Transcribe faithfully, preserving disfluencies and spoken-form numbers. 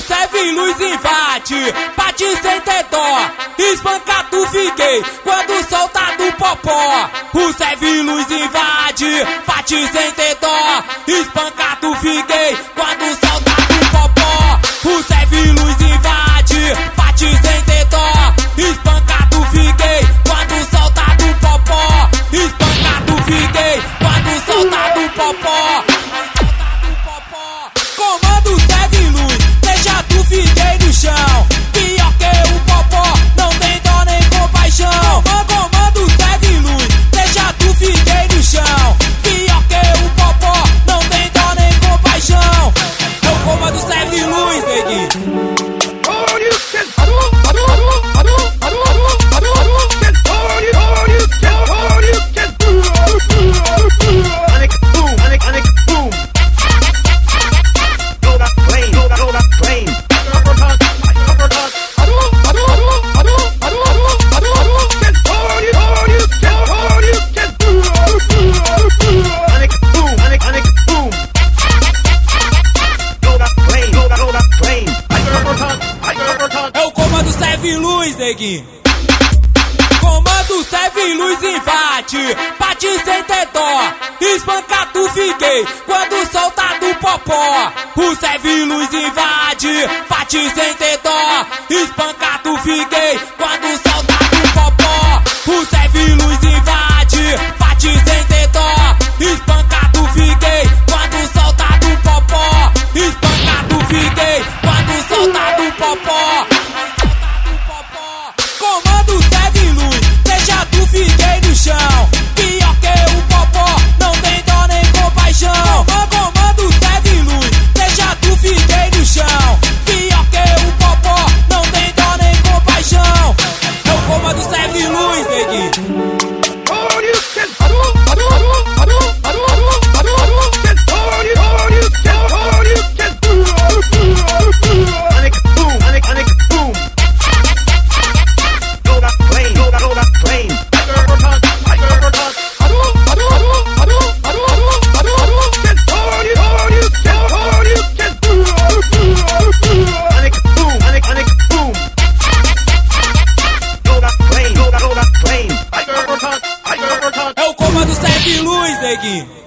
serve luz invade, bate sem ter dó, espancado fiquei quando solta do popó. O serve luz invade, bate sem ter dó, espancado fiquei quando solta do popó. O serve luz invade, bate sem ter dó, espancado fiquei quando solta do popó. Espancado fiquei quando solta do popó. Comando serve luz, deixa tu fiquei no chão. Pior que o popó, não tem dó nem compaixão. Comando serve luz, deixa tu fiquei no chão. Pior que o popó, não tem dó nem compaixão. Eu comando serve luz, neguinho. Serve luz, neguinho. Comando serve luz invade, bate sem ter dó, espancado fiquei quando solta do popó. O serve luz invade, bate sem ter dó, espancado fiquei quando solta do popó. O serve luz invade, bate sem ter dó, espancado fiquei quando solta do popó. Espancado fiquei quando solta do popó. Comando serve luz, deixa tu fiquei no chão. Pior que o popó, não tem dó nem compaixão. Comando serve luz, deixa tu fiquei no chão. Pior que o popó, não tem dó nem compaixão. Eu comando serve luz, neguinho. É o comando serve luz, neguinho.